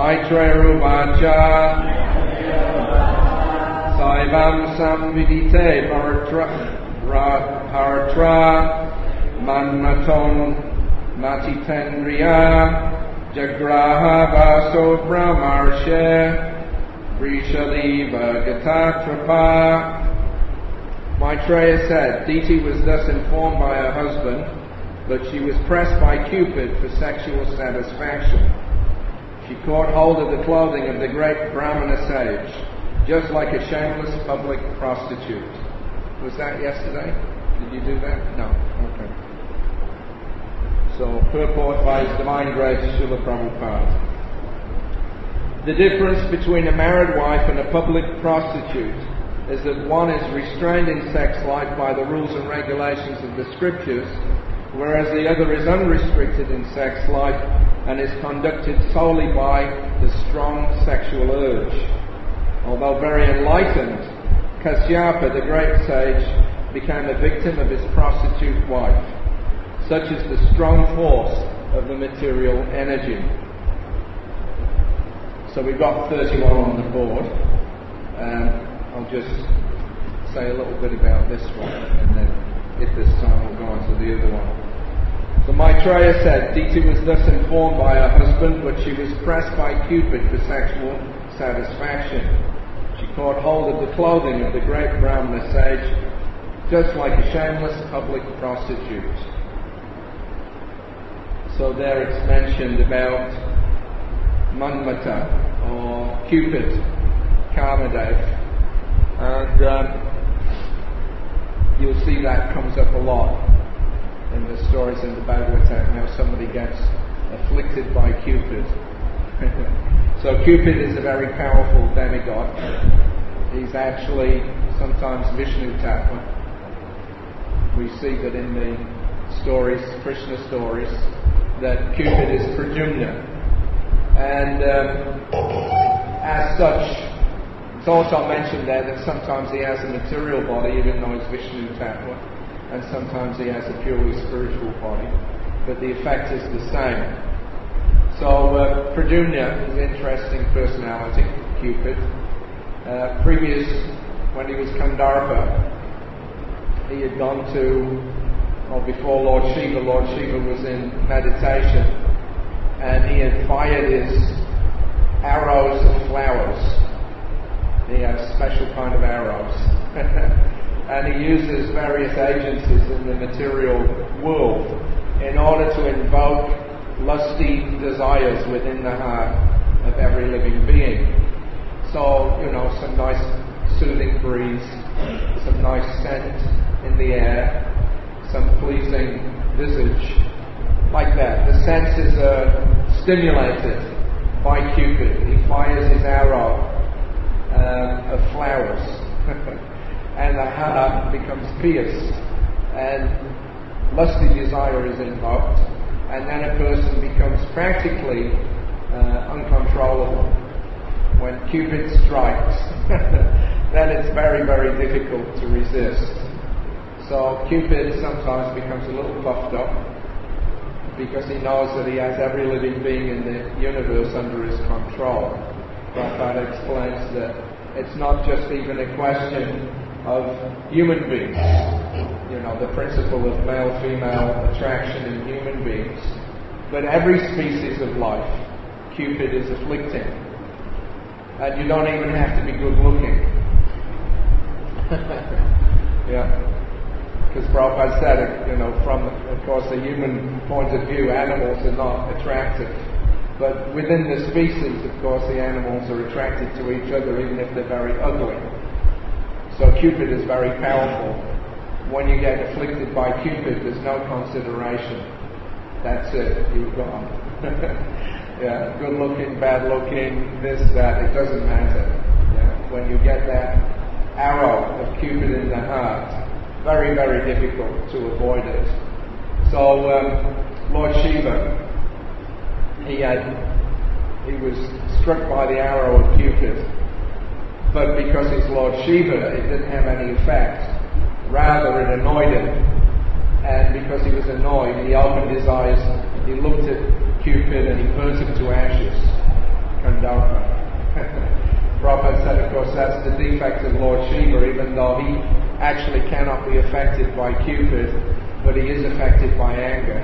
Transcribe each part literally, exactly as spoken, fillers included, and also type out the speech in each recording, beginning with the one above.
Maitreya Uvacha Saivam Samvidite Bharatra Bharatra Manmaton Matitendriya Jagraha Vaso Brahmarshe Vrishaliva Gatatrapa. Maitreya said, Diti was thus informed by her husband that she was pressed by Cupid for sexual satisfaction. She caught hold of the clothing of the great Brahmana sage, just like a shameless public prostitute. Was that yesterday? Did you do that? No. Okay. So, purport by His Divine Grace Srila Prabhupada. The difference between a married wife and a public prostitute is that one is restrained in sex life by the rules and regulations of the scriptures, whereas the other is unrestricted in sex life and is conducted solely by the strong sexual urge. Although very enlightened, Kasyapa, the great sage, became a victim of his prostitute wife. Such is the strong force of the material energy. So we've got thirty-one on the board. Um, I'll just say a little bit about this one, and then if there's time we'll go on to the other one. So Maitreya said, Diti was thus informed by her husband, but she was pressed by Cupid for sexual satisfaction. She caught hold of the clothing of the great Brahmana sage, just like a shameless public prostitute. So there it's mentioned about Manmata, or Cupid, Kamadev. And um, you'll see that comes up a lot in the stories in the Bhagavatam, how somebody gets afflicted by Cupid. So Cupid is a very powerful demigod. He's actually sometimes Vishnu Tattva. We see that in the stories, Krishna stories, that Cupid is Pradyumna. And um, as such, it's also mentioned there that sometimes he has a material body, even though he's Vishnu Tattva, and sometimes he has a purely spiritual body, but the effect is the same. So uh, Pradyumna is an interesting personality, Cupid. Uh, previous, when he was Kandharpa, he had gone to, or before Lord Shiva, Lord Shiva was in meditation, and he had fired his arrows of flowers. He has special kind of arrows. And he uses various agencies in the material world in order to invoke lusty desires within the heart of every living being. So, you know, some nice soothing breeze, some nice scent in the air, some pleasing visage, like that. The senses are stimulated by Cupid. He fires his arrow Uh, of flowers, and the heart becomes pierced, and lusty desire is invoked, and then a person becomes practically uh, uncontrollable. When Cupid strikes, then it's very, very difficult to resist. So Cupid sometimes becomes a little puffed up, because he knows that he has every living being in the universe under his control. Prabhupada explains that it's not just even a question of human beings, you know, the principle of male-female attraction in human beings, but every species of life, Cupid is afflicting. And you don't even have to be good-looking. Yeah. Because Prabhupada said, you know, from, of course, a human point of view, animals are not attractive. But within the species, of course, the animals are attracted to each other, even if they're very ugly. So Cupid is very powerful. When you get afflicted by Cupid, there's no consideration. That's it, you've gone. Yeah, good looking, bad looking, this, that, it doesn't matter. Yeah. When you get that arrow of Cupid in the heart, very, very difficult to avoid it. So um, Lord Shiva, He had, he was struck by the arrow of Cupid, but because he's Lord Shiva, it didn't have any effect. Rather, it annoyed him, and because he was annoyed, he opened his eyes, he looked at Cupid, and he burnt him to ashes. that's the defect of Lord Shiva, even though he actually cannot be affected by Cupid, but he is affected by anger.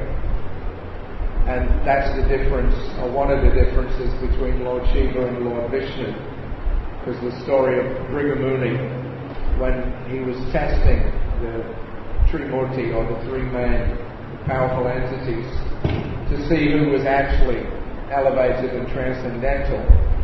And that's the difference, or one of the differences between Lord Shiva and Lord Vishnu. Because the story of Brigamuni, when he was testing the Trimurti, or the three main powerful entities, to see who was actually elevated and transcendental,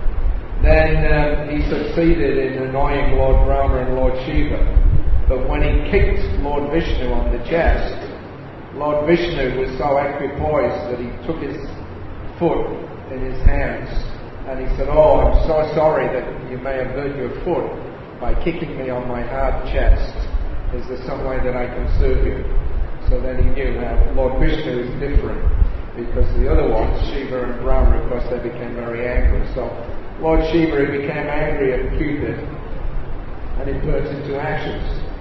then um, he succeeded in annoying Lord Brahma and Lord Shiva. But when he kicked Lord Vishnu on the chest, Lord Vishnu was so equipoised that he took his foot in his hands and he said, "Oh, I'm so sorry that you may have hurt your foot by kicking me on my hard chest. Is there some way that I can serve you?" So then he knew how Lord Vishnu is different, because the other ones, Shiva and Brahma, of course, they became very angry. So Lord Shiva, he became angry at Cupid and he burnt into ashes.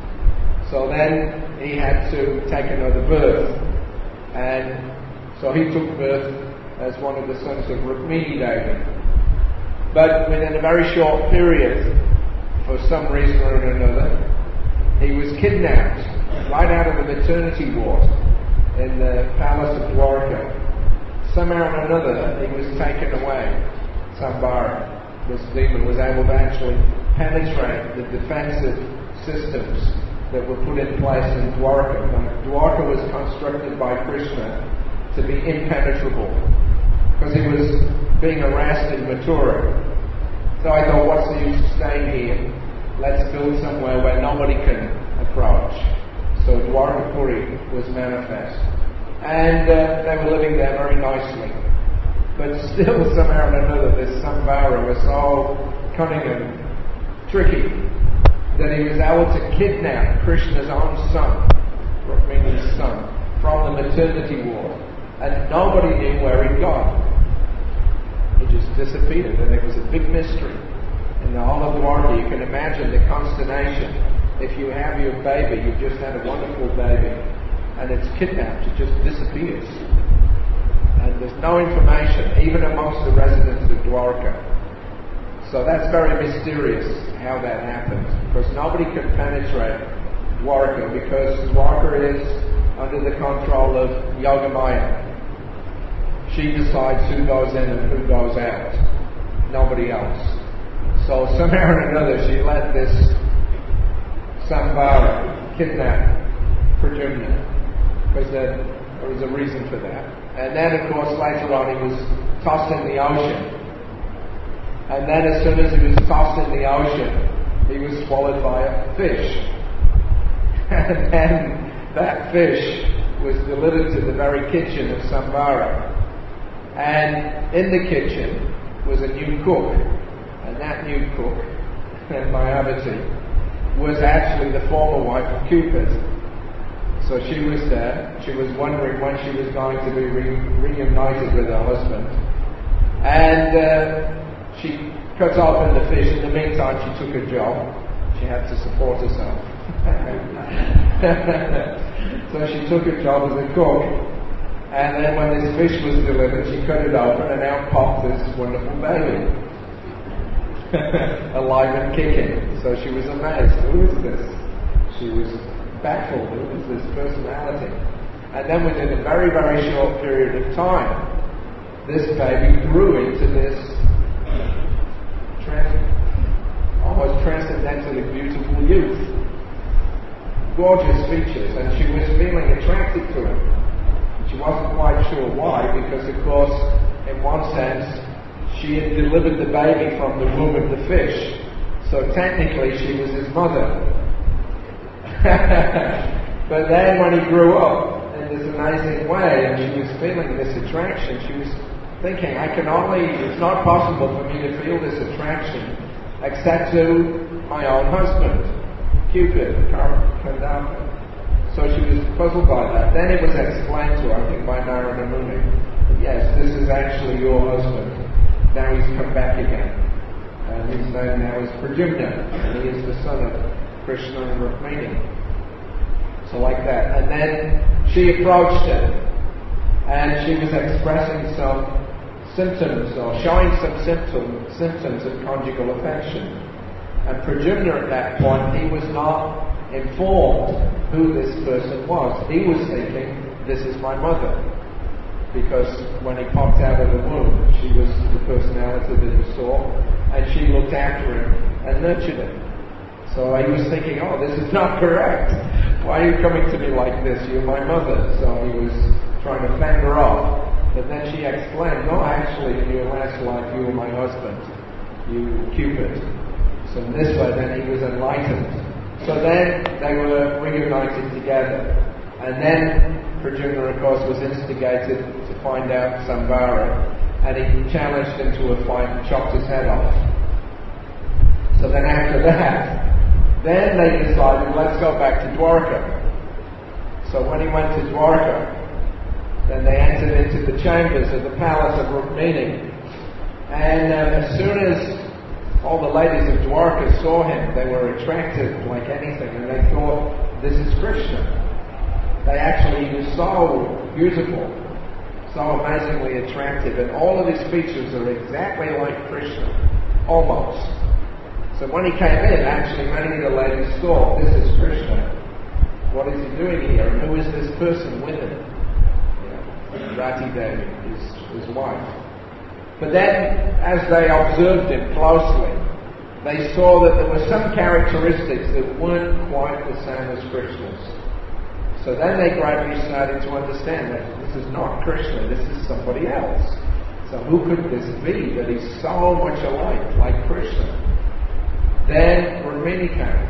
So then he had to take another birth, and so he took birth as one of the sons of Rukmini Devi. But within a very short period, for some reason or another, he was kidnapped right out of the maternity ward in the palace of Dwarka. Somehow or another, he was taken away. Sambara, this demon, was able to actually penetrate the defensive systems that were put in place in Dwarka. Dwarka was constructed by Krishna to be impenetrable, because he was being harassed in Mathura. So I thought, what's the use of staying here? Let's build somewhere where nobody can approach. So Dwarkapuri was manifest. And uh, they were living there very nicely. But still, somehow or another, this Sambara was so cunning and tricky that he was able to kidnap Krishna's own son, Rukmini's son, from the maternity ward. And nobody knew where he'd gone. He just disappeared, and it was a big mystery. In the whole of Dwarka, you can imagine the consternation. If you have your baby, you've just had a wonderful baby, and it's kidnapped, it just disappears. And there's no information, even amongst the residents of Dwarka. So that's very mysterious how that happened, because nobody can penetrate Dwarka, because Dwarka is under the control of Yogamaya. She decides who goes in and who goes out, nobody else. So somehow or another she let this Sambara kidnap Pradyumna, because there, there was a reason for that. And then of course later on he was tossed in the ocean. And then as soon as he was tossed in the ocean, he was swallowed by a fish. And then that fish was delivered to the very kitchen of Sambara. And in the kitchen was a new cook. And that new cook, Mayavati, was actually the former wife of Cupid. So she was there. She was wondering when she was going to be re- reunited with her husband. And uh, she cut open the fish. In the meantime, she took a job. She had to support herself. So she took a job as a cook. And then when this fish was delivered, she cut it open, and out popped this wonderful baby. Alive and kicking. So she was amazed. Who is this? She was baffled. Who is this personality? And then within a very, very short period of time, this baby grew into this trans- almost transcendentally beautiful youth. Gorgeous features, and she was feeling attracted to him. She wasn't quite sure why, because of course, in one sense, she had delivered the baby from the womb of the fish. So technically she was his mother. But then when he grew up in this amazing way, and she was feeling this attraction, she was thinking, I can only, it's not possible for me to feel this attraction except to my own husband, Cupid, Kandava. So she was puzzled by that. Then it was explained to her, I think by Narada Muni, that yes, this is actually your husband. Now he's come back again. And his name now is Pradyumna, and he is the son of Krishna and Rukmini. So like that. And then she approached him, and she was expressing some symptoms, or showing some symptom, symptoms of conjugal affection. And Pradyumna at that point, he was not informed who this person was. He was thinking, this is my mother. Because when he popped out of the womb, she was the personality that he saw, and she looked after him and nurtured him. So he was thinking, oh, this is not correct. Why are you coming to me like this? You're my mother. So he was trying to fend her off. But then she explained, no, actually, in your last life, you were my husband. You were Cupid. So in this way, then he was enlightened. So then they were reunited together. And then Pradyumna, of course, was instigated to find out Sambhara, and he challenged him to a fight and chopped his head off. So then after that, then they decided, let's go back to Dwarka. So when he went to Dwarka, then they entered into the chambers of the palace of Rukmini. And um, as soon as all the ladies of Dwarka saw him, they were attracted like anything, and they thought, this is Krishna. They actually, he was so beautiful, so amazingly attractive, and all of his features are exactly like Krishna, almost. So when he came in, actually many of the ladies thought, this is Krishna. What is he doing here? And who is this person with him? Yeah. Rati Devi, his, his wife. But then, as they observed him closely, they saw that there were some characteristics that weren't quite the same as Krishna's. So then they gradually started to understand that this is not Krishna, this is somebody else. So who could this be that he's so much alike, like Krishna? Then Rukmini came,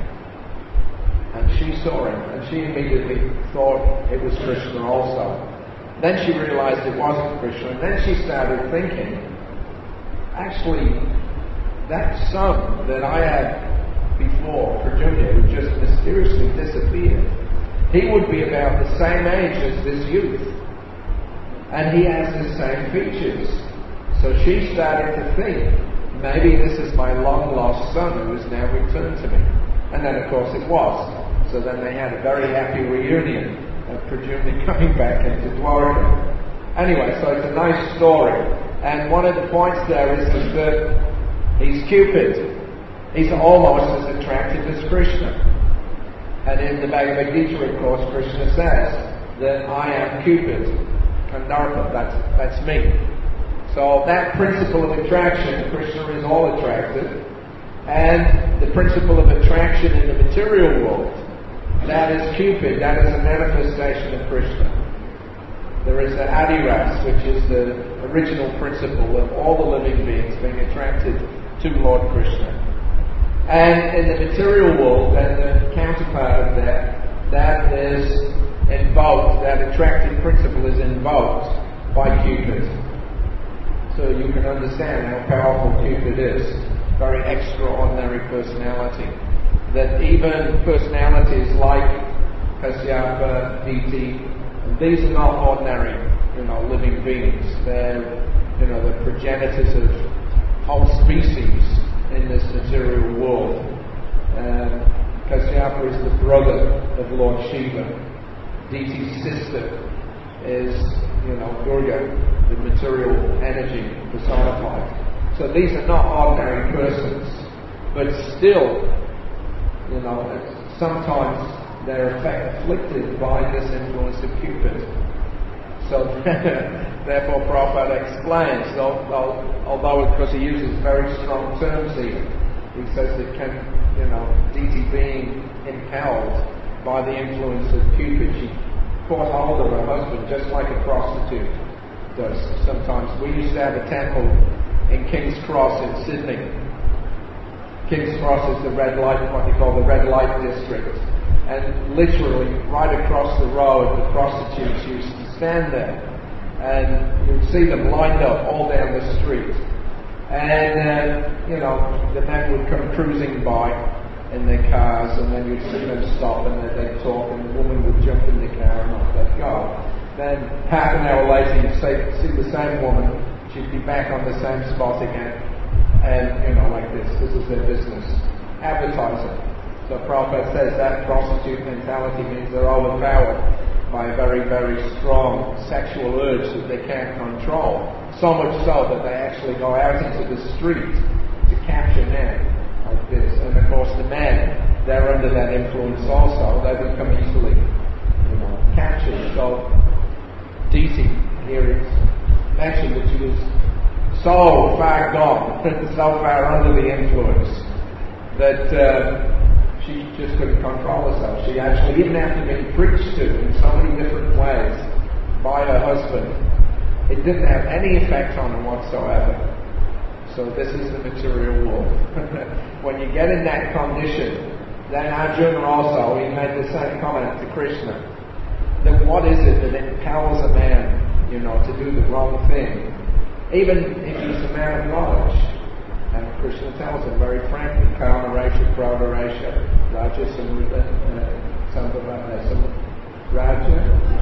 and she saw him, and she immediately thought it was Krishna also. Then she realized it wasn't Krishna, and then she started thinking, actually, that son that I had before, Pradyumna, who just mysteriously disappeared, he would be about the same age as this youth. And he has the same features. So she started to think, maybe this is my long-lost son who has now returned to me. And then, of course, it was. So then they had a very happy reunion of Pradyumna coming back into Dwarka. Anyway, so it's a nice story. And one of the points there is, is that he's Cupid. He's almost as attractive as Krishna. And in the Bhagavad Gita, of course, Krishna says that I am Cupid, Kandarpa, that's, that's me. So that principle of attraction, Krishna is all attractive, and the principle of attraction in the material world, that is Cupid, that is a manifestation of Krishna. There is the Adiras, which is the original principle of all the living beings being attracted to Lord Krishna. And in the material world, then the counterpart of that, that is invoked, that attractive principle is invoked by Cupid. So you can understand how powerful Cupid is. Very extraordinary personality. That even personalities like Kasyapa, Diti, these are not ordinary, you know, living beings. They're, you know, the progenitors of whole species in this material world. Um, Kasyapa is the brother of Lord Shiva. Diti's sister is, you know, Durga, the material energy personified. So these are not ordinary persons, but still, you know, sometimes they're afflicted by this influence of Cupid. So therefore Prabhupada explains, although, although because he uses very strong terms here, he says that can, you know, Diti being impelled by the influence of Cupid, she caught hold of her husband just like a prostitute does sometimes. We used to have a temple in King's Cross in Sydney. King's Cross is the red light, what they call the red light district. And literally, right across the road, the prostitutes used to stand there. And you'd see them lined up all down the street. And, uh, you know, the men would come cruising by in their cars, and then you'd see them stop, and they'd talk, and the woman would jump in the car, and off they'd go. Then, half an hour later, you'd see, see the same woman. She'd be back on the same spot again. And, you know, like this. This is their business. Advertising. So Prabhupada says that prostitute mentality means they're overpowered by a very, very strong sexual urge that they can't control. So much so that they actually go out into the street to capture men like this. And of of course the men, they're under that influence also. They become easily, you know, captured. So Diti here is mentioned that she was so far gone, so far under the influence, that uh, she just couldn't control herself. She actually, even after being preached to in so many different ways by her husband, it didn't have any effect on her whatsoever. So this is the material world. When you get in that condition, then Arjuna also, he made the same comment to Krishna, that what is it that impels a man, you know, to do the wrong thing, even if he's a man of knowledge? And Krishna tells him very frankly, Kama Resha, Krodha Resha, Raja Samruddha, Sambhavaya, Raja?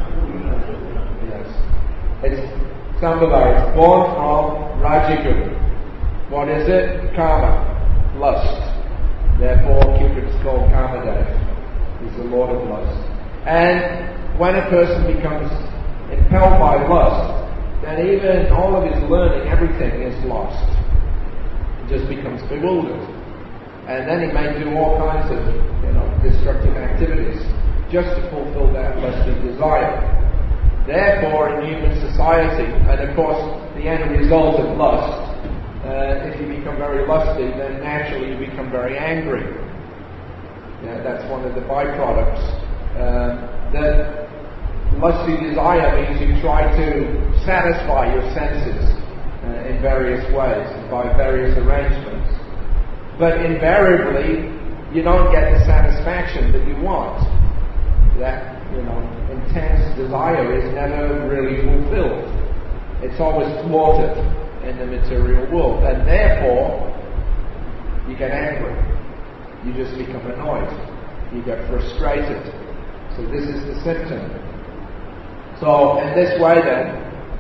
Yes. It's Sambhavaya, it's born from Rajaguna. What is it? Kama, lust. Therefore, Cupid is called Kamadev. He's the lord of lust. And when a person becomes impelled by lust, then even all of his learning, everything is lost. He just becomes bewildered. And then he may do all kinds of, you know, destructive activities just to fulfill that lusty desire. Therefore, in human society, and of course, the end result of lust, Uh, if you become very lusty, then naturally you become very angry. Yeah, that's one of the byproducts. Uh, that lusty desire means you try to satisfy your senses uh, in various ways, by various arrangements. But invariably, you don't get the satisfaction that you want. That, you know, intense desire is never really fulfilled. It's always thwarted in the material world, and therefore you get angry, you just become annoyed, you get frustrated. So this is the symptom. So in this way then,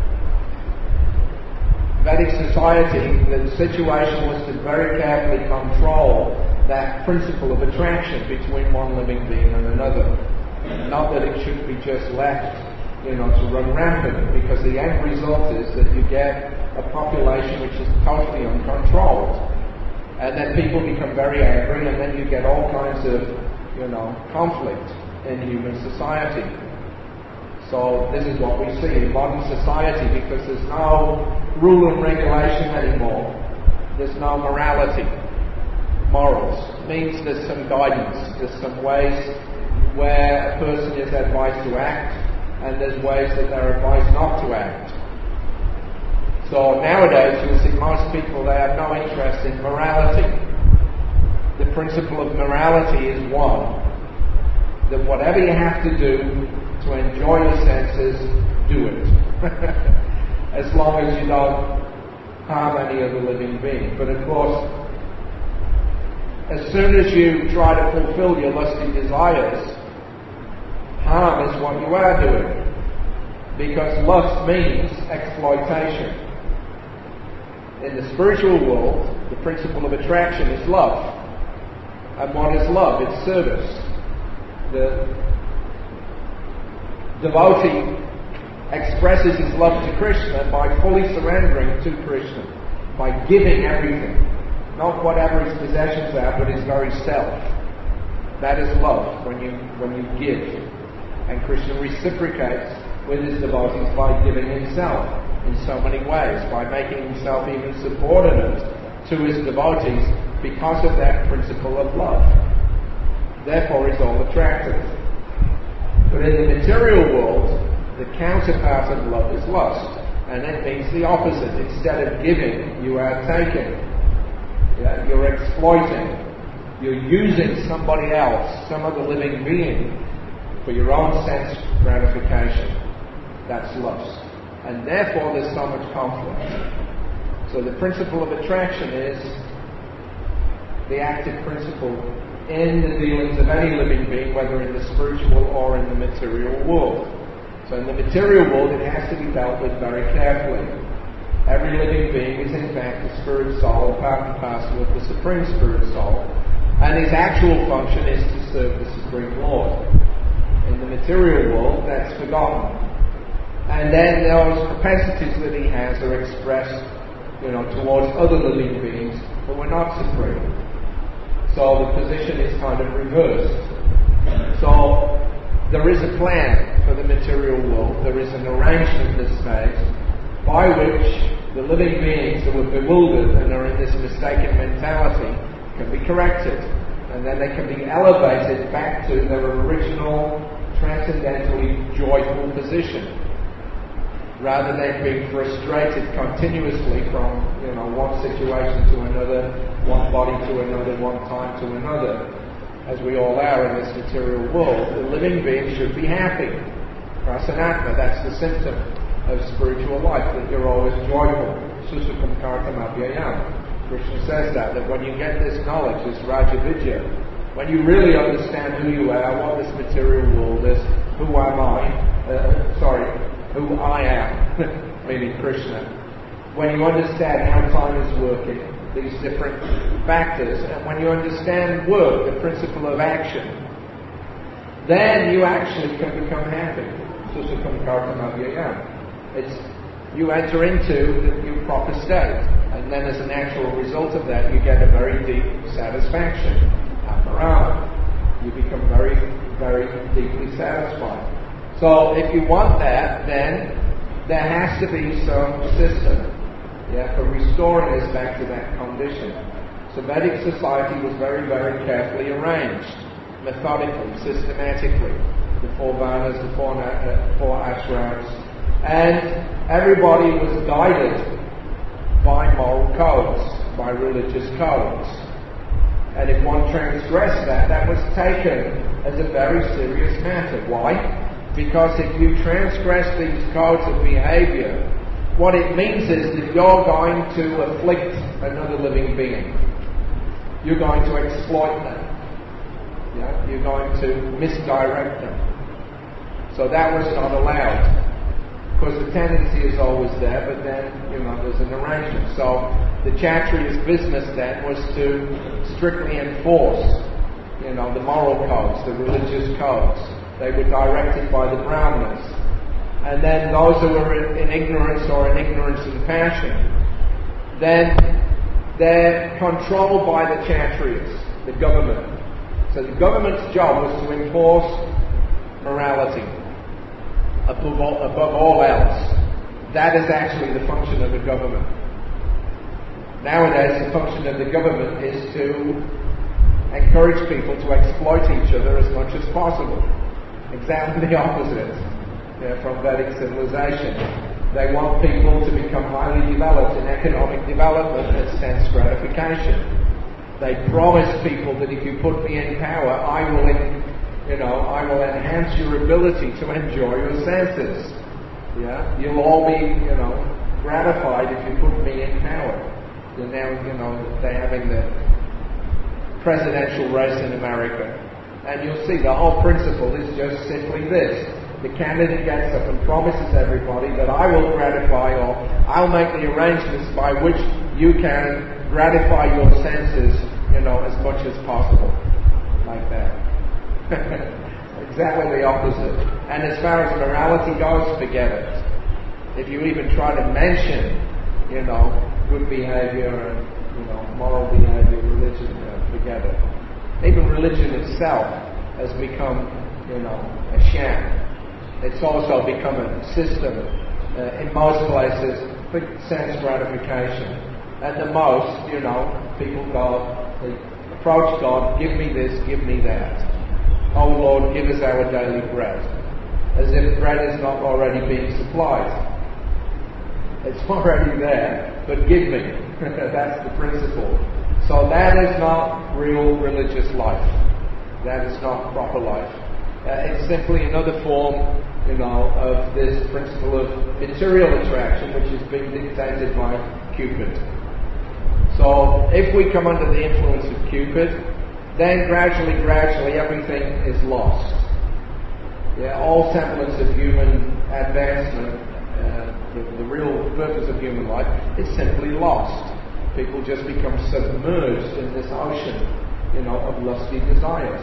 Vedic society, the situation was to very carefully control that principle of attraction between one living being and another. Not that it should be just left, you know, to run rampant, because the end result is that you get a population which is totally uncontrolled. And then people become very angry, and then you get all kinds of, you know, conflict in human society. So this is what we see in modern society, because there's no rule and regulation anymore. There's no morality. Morals means there's some guidance, there's some ways where a person is advised to act, and there's ways that they're advised not to act. So nowadays you'll see most people, they have no interest in morality. The principle of morality is one, that whatever you have to do to enjoy your senses, do it. As long as you don't harm any other living being. But of course, as soon as you try to fulfill your lusty desires, harm is what you are doing. Because lust means exploitation. In the spiritual world, the principle of attraction is love. And what is love? It's service. The devotee expresses his love to Krishna by fully surrendering to Krishna, by giving everything. Not whatever his possessions are, but his very self. That is love, when you when you give. And Krishna reciprocates with his devotees by giving himself in so many ways, by making himself even subordinate to his devotees because of that principle of love. Therefore it's all attractive. But in the material world, the counterpart of love is lust, and it means the opposite. Instead of giving, you are taking. Yeah, you're exploiting. You're using somebody else, some other living being, for your own sense gratification. That's lust. And therefore there's so much conflict. So the principle of attraction is the active principle in the dealings of any living being, whether in the spiritual or in the material world. So in the material world it has to be dealt with very carefully. Every living being is in fact a spirit soul, part and parcel of the Supreme Spirit Soul, and his actual function is to serve the Supreme Lord. In the material world that's forgotten. And then those propensities that he has are expressed, you know, towards other living beings who are not supreme. So the position is kind of reversed. So there is a plan for the material world. There is an arrangement that's made by which the living beings who are bewildered and are in this mistaken mentality can be corrected. And then they can be elevated back to their original, transcendentally joyful position, rather than being frustrated continuously from, you know, one situation to another, one body to another, one time to another, as we all are in this material world. The living being should be happy. Prasanatma, that's the symptom of spiritual life, that you're always joyful. Susukam kartam abhyayam. Krishna says that, that when you get this knowledge, this Rajavidya, when you really understand who you are, what this material world is, who am I, uh, sorry, who I am, meaning Krishna, when you understand how time is working, these different factors, and when you understand work, the principle of action, then you actually can become happy. Susukam kartam abhyayam. It's, you enter into the, your proper state. And then as a natural result of that, you get a very deep satisfaction. Aparama. You become very, very deeply satisfied. So if you want that, then there has to be some system, yeah, for restoring us back to that condition. So Vedic society was very, very carefully arranged, methodically, systematically. The four varnas, the four, uh, four ashrams. And everybody was guided by moral codes, by religious codes. And if one transgressed that, that was taken as a very serious matter. Why? Because if you transgress these codes of behavior, what it means is that you're going to afflict another living being. You're going to exploit them. Yeah? You're going to misdirect them. So that was not allowed. Because the tendency is always there, but then, you know, there's an arrangement. So the Kshatriya's business then was to strictly enforce, you know, the moral codes, the religious codes. They were directed by the Brahmanas. And then those who were in, in ignorance or in ignorance and passion, then they're controlled by the Kshatriyas, the government. So the government's job was to enforce morality. Above all, above all else. That is actually the function of the government. Nowadays, the function of the government is to encourage people to exploit each other as much as possible. Exactly the opposite, yeah, from Vedic civilization. They want people to become highly developed in economic development and sense gratification. They promise people that if you put me in power, I will in, You know, I will enhance your ability to enjoy your senses. Yeah, you'll all be, you know, gratified if you put me in power. And now, you know, they're having the presidential race in America, and you'll see the whole principle is just simply this: the candidate gets up and promises everybody that I will gratify, or I'll make the arrangements by which you can gratify your senses, you know, as much as possible, like that. Exactly the opposite. And as far as morality goes, forget it. If you even try to mention, you know, good behavior and, you know, moral behavior, religion, uh, forget it. Even religion itself has become, you know, a sham. It's also become a system uh, in most places for sense gratification. At the most, you know, people go, they approach God, give me this, give me that. Oh Lord, give us our daily bread. As if bread is not already being supplied. It's already there, but give me. That's the principle. So that is not real religious life. That is not proper life. Uh, it's simply another form, you know, of this principle of material attraction, which is being dictated by Cupid. So if we come under the influence of Cupid, then gradually, gradually, everything is lost. Yeah, all semblance of human advancement, uh, the, the real purpose of human life, is simply lost. People just become submerged in this ocean, you know, of lusty desires.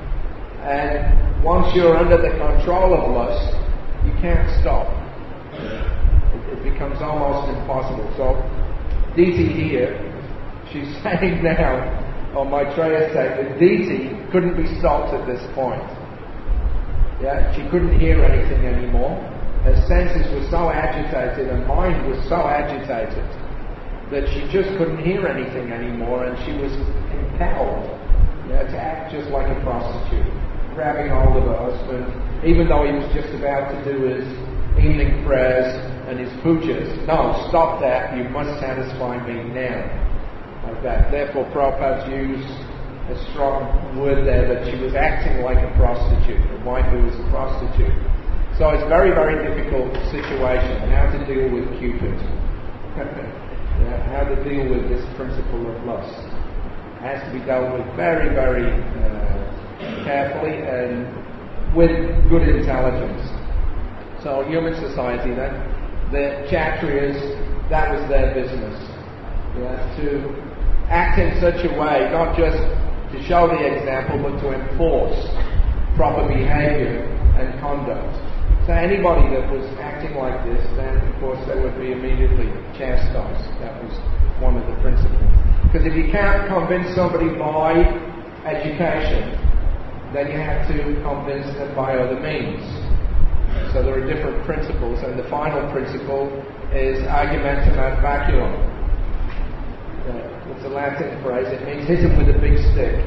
And once you're under the control of lust, you can't stop. It, it becomes almost impossible. So, Diti here, she's saying now, or Maitreya said that Diti couldn't be stopped at this point. Yeah, she couldn't hear anything anymore. Her senses were so agitated, her mind was so agitated that she just couldn't hear anything anymore, and she was compelled, yeah, to act just like a prostitute, grabbing hold of her husband, even though he was just about to do his evening prayers and his pujas. No, stop that, you must satisfy me now. Like that. Therefore, Prabhupada used a strong word there that she was acting like a prostitute, a wife who was a prostitute. So it's a very, very difficult situation, how to deal with Cupid. Yeah, how to deal with this principle of lust. It has to be dealt with very, very uh, carefully and with good intelligence. So human society then, the Kshatriyas, that was their business. Yeah, to act in such a way, not just to show the example, but to enforce proper behavior and conduct. So anybody that was acting like this, then of course they would be immediately chastised. That was one of the principles. Because if you can't convince somebody by education, then you have to convince them by other means. So there are different principles, and the final principle is argumentum ad baculum. Uh, it's a Latin phrase. It means hit him with a big stick.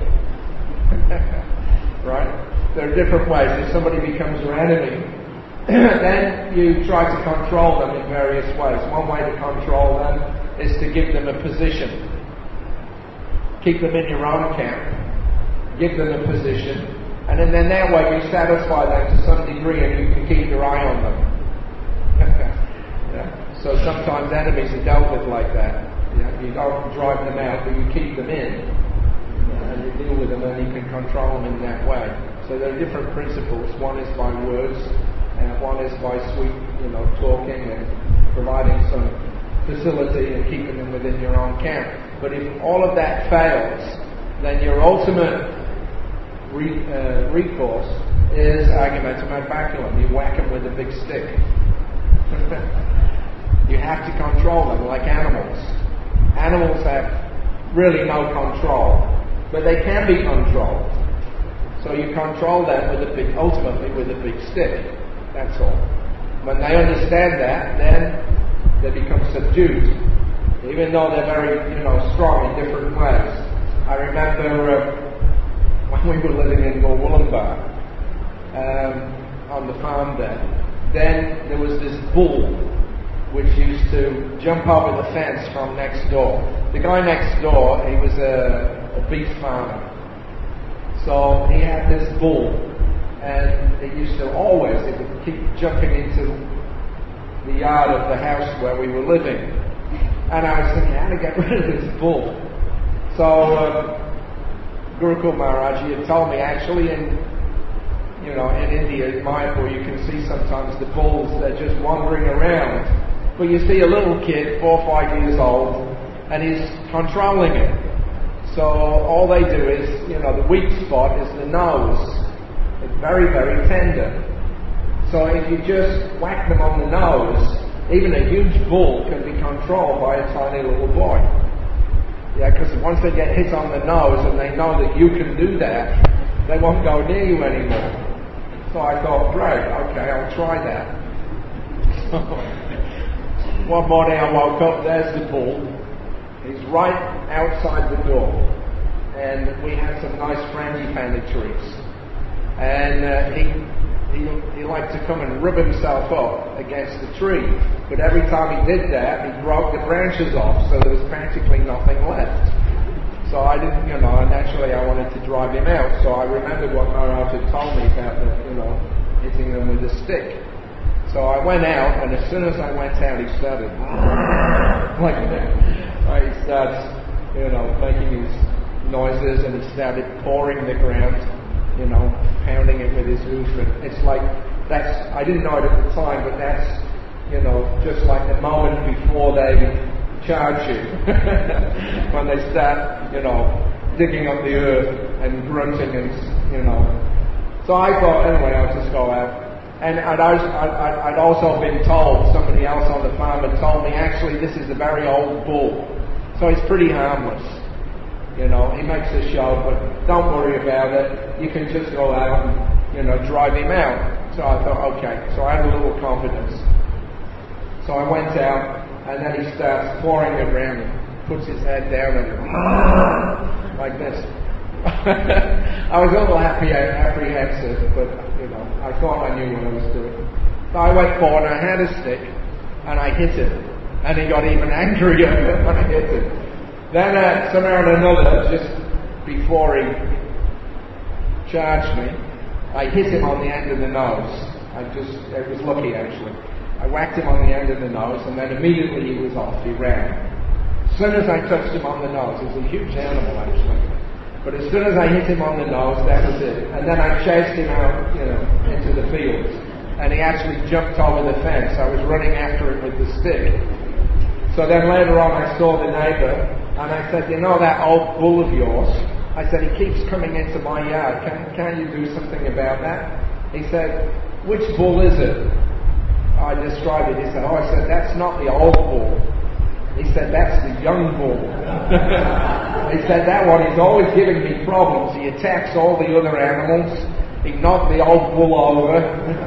Right? There are different ways. If somebody becomes your enemy, then you try to control them in various ways. One way to control them is to give them a position. Keep them in your own camp. Give them a position. And then, then that way you satisfy them to some degree and you can keep your eye on them. Yeah. So sometimes enemies are dealt with like that. Yeah. You don't drive them out, but you keep them in. Yeah. And you deal with them and you can control them in that way. So there are different principles. One is by words, and one is by sweet, you know, talking and providing some facility and keeping them within your own camp. But if all of that fails, then your ultimate re, uh, recourse is argumentum ad baculum. You whack them with a big stick. You have to control them like animals. Animals have really no control, but they can be controlled. So you control them with a big, ultimately with a big stick. That's all. When they understand that, then they become subdued, even though they're very, you know, strong in different ways. I remember uh, when we were living in Wollongbar, um, on the farm there, then there was this bull which used to jump over the fence from next door. The guy next door, he was a, a beef farmer. So he had this bull, and it used to always, it would keep jumping into the yard of the house where we were living. And I was thinking, how to get rid of this bull? So um, Gurukul Maharaj, he had told me, actually in, you know, in India, in Mayapur, you can see sometimes the bulls, they're just wandering around. But you see a little kid, four or five years old, and he's controlling it. So all they do is, you know, the weak spot is the nose. It's very, very tender. So if you just whack them on the nose, even a huge bull can be controlled by a tiny little boy. Yeah, because once they get hit on the nose and they know that you can do that, they won't go near you anymore. So I thought, great, okay, I'll try that. So one morning I woke up, there's the bull. He's right outside the door. And we had some nice frangipani trees. And uh, he, he he liked to come and rub himself up against the tree. But every time he did that, he broke the branches off, so there was practically nothing left. So I didn't, you know, naturally I wanted to drive him out. So I remembered what Maharaj had told me about the, you know, hitting them with a stick. So I went out, and as soon as I went out, he started like that. Right, he starts, you know, making his noises, and he started pawing the ground, you know, pounding it with his hoof. And it's like, that's, I didn't know it at the time, but that's, you know, just like the moment before they charge you. When they start, you know, digging up the earth and grunting and, you know. So I thought, anyway, I'll just go out. And I'd, I'd, I'd also been told, somebody else on the farm had told me, actually this is a very old bull, so it's pretty harmless. You know, he makes a show, but don't worry about it. You can just go out and, you know, drive him out. So I thought, okay. So I had a little confidence. So I went out, and then he starts pouring it around and puts his head down and like this. I was a little happy, apprehensive, but, you know, I thought I knew what I was doing. So I went forward and I had a stick, and I hit him. And he got even angrier when I hit him. Then uh, somehow or another, just before he charged me, I hit him on the end of the nose. I just, it was lucky actually. I whacked him on the end of the nose, and then immediately he was off, he ran. As soon as I touched him on the nose, it was a huge animal actually, but as soon as I hit him on the nose, that was it. And then I chased him out, you know, into the fields, and he actually jumped over the fence. I was running after him with the stick. So then later on I saw the neighbour, and I said, you know that old bull of yours? I said, he keeps coming into my yard. Can, can you do something about that? He said, which bull is it? I described it. He said, oh, I said, that's not the old bull. He said, that's the young bull. He said, that one, he's always giving me problems. He attacks all the other animals. He knocked the old bull over.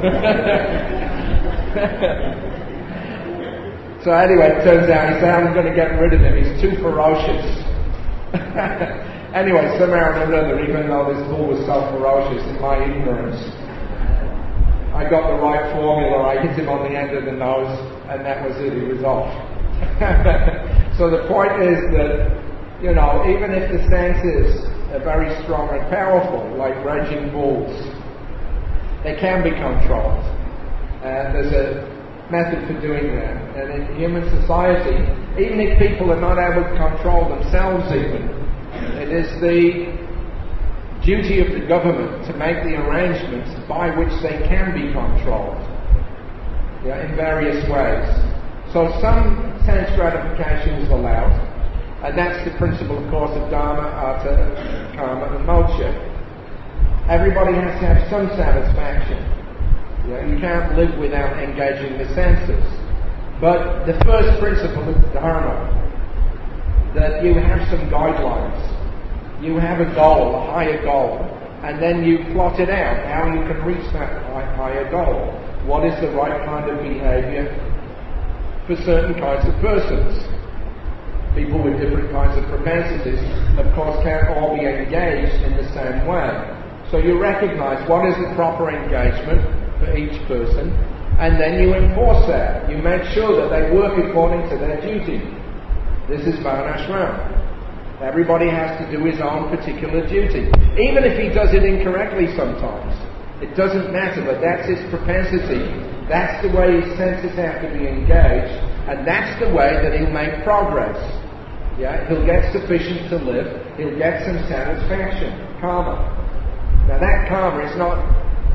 So anyway, it turns out he said, I'm going to get rid of him. He's too ferocious. Anyway, somehow or another, even though this bull was so ferocious, in my ignorance, I got the right formula. I hit him on the end of the nose, and that was it. He was off. So the point is that, you know, even if the senses are very strong and powerful, like raging bulls, they can be controlled. And there's a method for doing that. And in human society, even if people are not able to control themselves even, it is the duty of the government to make the arrangements by which they can be controlled, yeah, in various ways. So some sense gratification is allowed, and that's the principle, of course, of Dharma, Artha, Karma, and Moksha. Everybody has to have some satisfaction. Yeah, you can't live without engaging the senses. But the first principle is Dharma, that you have some guidelines. You have a goal, a higher goal, and then you plot it out, how you can reach that higher goal. What is the right kind of behavior for certain kinds of persons? People with different kinds of propensities, of course, can't all be engaged in the same way. So you recognize what is the proper engagement for each person, and then you enforce that. You make sure that they work according to their duty. This is Varnashram. Everybody has to do his own particular duty. Even if he does it incorrectly sometimes. It doesn't matter, but that's his propensity. That's the way his senses have to be engaged, and that's the way that he'll make progress. Yeah, he'll get sufficient to live, he'll get some satisfaction, karma. Now that karma is not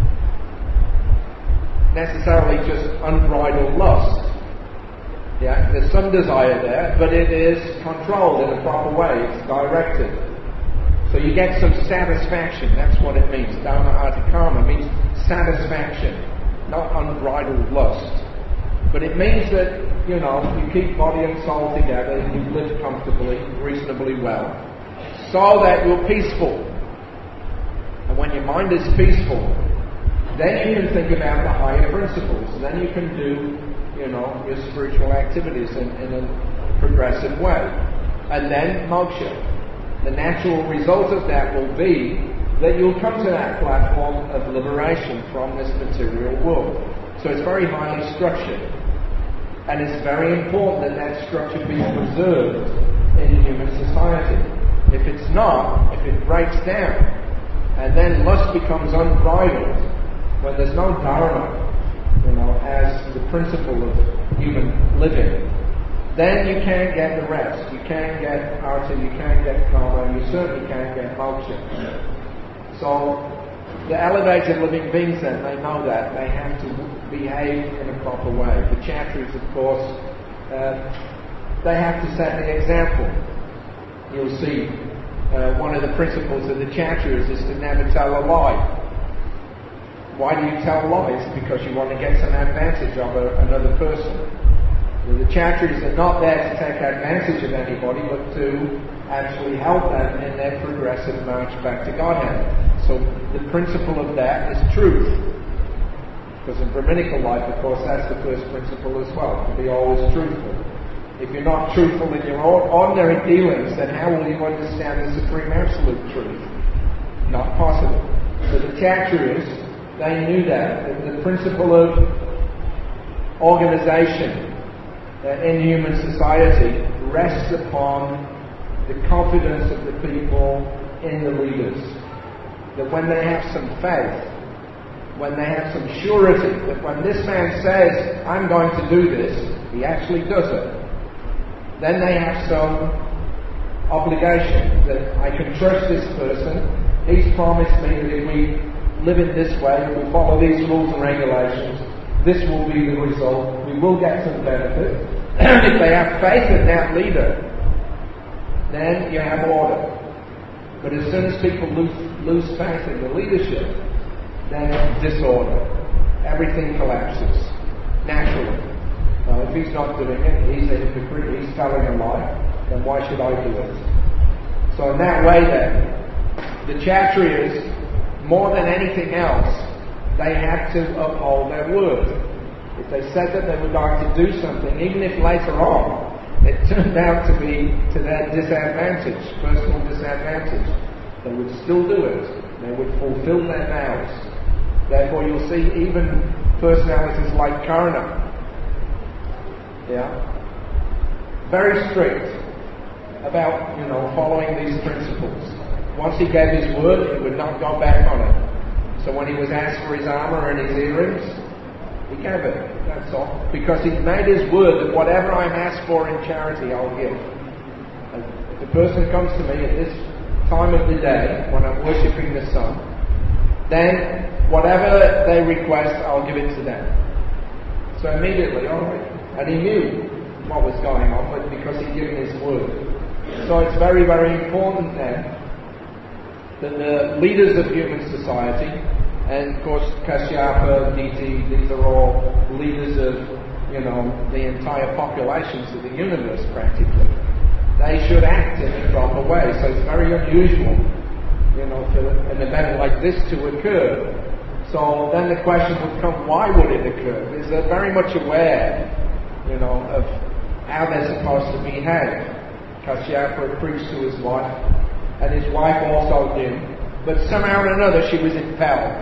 necessarily just unbridled lust. Yeah, there's some desire there, but it is controlled in a proper way, it's directed. So you get some satisfaction, that's what it means. Dharma, Artha, Karma means satisfaction, not unbridled lust. But it means that, you know, you keep body and soul together, and you live comfortably, reasonably well, so that you're peaceful. And when your mind is peaceful, then you can think about the higher principles, and then you can do, you know, your spiritual activities in, in a progressive way. And then moksha. The natural result of that will be that you'll come to that platform of liberation from this material world. So it's very highly structured. And it's very important that that structure be preserved in human society. If it's not, if it breaks down, and then lust becomes unbridled, when there's no dharma, you know, as the principle of human living, then you can't get the rest. You can't get artha, you can't get karma, and you certainly can't get moksha. So the elevated living beings then, they know that. They have to behave in a proper way. The Kshatriyas, of course, uh, they have to set the example. You'll see uh, one of the principles of the Kshatriyas is to never tell a lie. Why do you tell lies? Because you want to get some advantage of a, another person. The Kshatriyas are not there to take advantage of anybody, but to actually help them in their progressive march back to Godhead. So the principle of that is truth. Because in Brahminical life, of course, that's the first principle as well, to be always truthful. If you're not truthful in your ordinary dealings, then how will you understand the supreme absolute truth? Not possible. So the Kshatriyas, they knew that. The principle of organization uh, in human society rests upon the confidence of the people in the leaders. That when they have some faith, when they have some surety, that when this man says, I'm going to do this, he actually does it. Then they have some obligation that I can trust this person. He's promised me that if we live in this way, if we follow these rules and regulations, this will be the result. We will get some benefit. If they have faith in that leader, then you have order. But as soon as people lose, lose faith in the leadership, then disorder. Everything collapses naturally. Uh, if he's not doing it, he's a hypocrite, he's telling a lie, then why should I do it? So in that way then, the Kshatriyas, more than anything else, they had to uphold their word. If they said that they were going to do something, even if later on it turned out to be to their disadvantage, personal disadvantage, they would still do it. They would fulfill their vows. Therefore you'll see even personalities like Karna, yeah, very strict about, you know, following these principles. Once he gave his word, he would not go back on it. So when he was asked for his armor and his earrings, he gave it, that's all. Because he made his word that whatever I'm asked for in charity, I'll give. And if a person comes to me at this time of the day, when I'm worshipping the sun, then whatever they request, I'll give it to them. So immediately, all right. And he knew what was going on, but because he'd given his word. So it's very, very important then that the leaders of human society, and of course Kashyapa, Diti, these are all leaders of, you know, the entire populations of the universe practically. They should act in a proper way. So it's very unusual, you know, for an event like this to occur. So then the question would come, why would it occur? Because they're very much aware, you know, of how they're supposed to behave. Kashyapa preached to his wife, and his wife also did. But somehow or another she was impelled.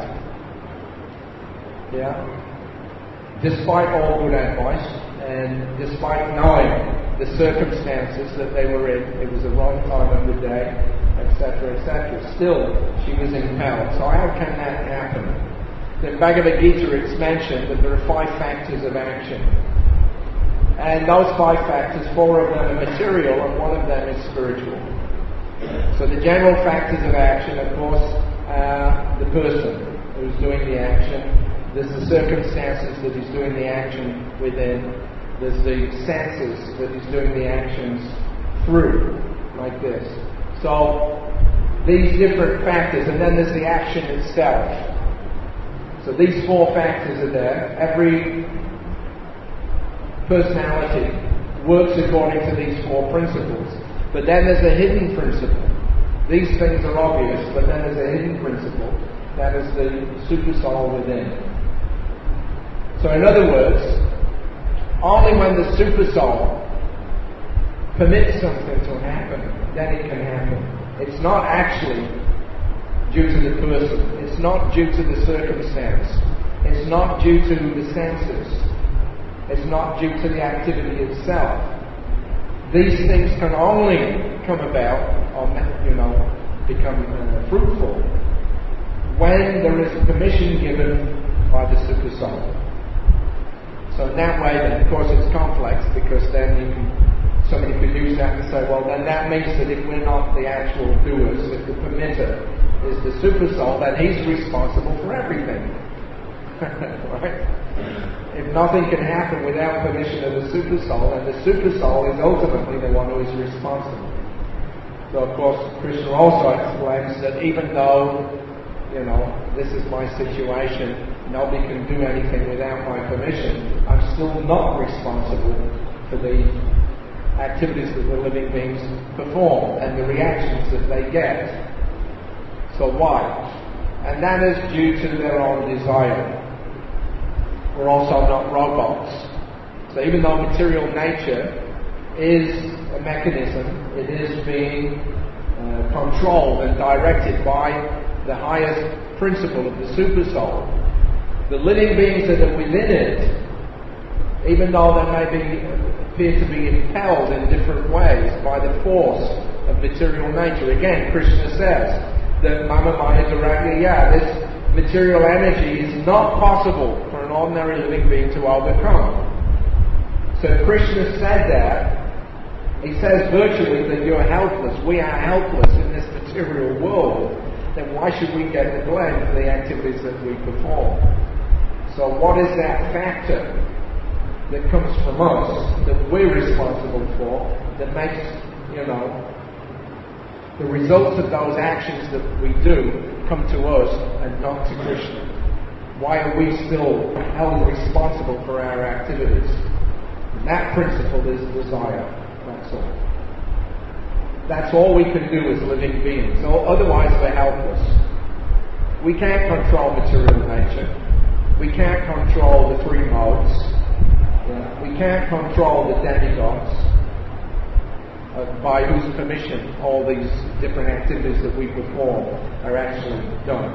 Yeah? Despite all good advice, and despite knowing the circumstances that they were in, it was the wrong time of the day, et cetera, et cetera. Still, she was impelled. So how can that happen? In Bhagavad Gita it's mentioned that there are five factors of action. And those five factors, four of them are material and one of them is spiritual. So the general factors of action, of course, are the person who's doing the action. There's the circumstances that he's doing the action within. There's the senses that he's doing the actions through, like this. So these different factors, and then there's the action itself. So these four factors are there. Every personality works according to these four principles. But then there's a hidden principle. These things are obvious, but then there's a hidden principle. That is the super soul within. So in other words, only when the super soul permits something to happen, then it can happen. It's not actually due to the person. It's not due to the circumstance. It's not due to the senses. It's not due to the activity itself. These things can only come about, or, you know, become uh, fruitful when there is permission given by the super soul. So in that way, then, of course, it's complex, because then you can, somebody could use that and say, well, then that means that if we're not the actual doers, if the permitter is the super soul, then he's responsible for everything. Right? If nothing can happen without permission of the super soul, then the super soul is ultimately the one who is responsible. So of course Krishna also explains that even though, you know, this is my situation, nobody can do anything without my permission, I'm still not responsible for the activities that the living beings perform and the reactions that they get. So why? And that is due to their own desire. We're also not robots. So even though material nature is a mechanism, it is being uh, controlled and directed by the highest principle of the supersoul. The living beings that are within it, even though they may be, appear to be impelled in different ways by the force of material nature. Again, Krishna says that Mama Maya Duragya, yeah, this material energy is not possible for an ordinary living being to overcome. So Krishna said that. He says virtually that you're helpless. We are helpless in this material world. Then why should we get the blame for the activities that we perform? So what is that factor that comes from us, that we're responsible for, that makes, you know, the results of those actions that we do come to us and not to Krishna? Why are we still held responsible for our activities? And that principle is desire. That's all. That's all we can do as living beings. So otherwise we're helpless. We can't control material nature. We can't control the three modes. Yeah. We can't control the demigods, uh, by whose permission all these different activities that we perform are actually done.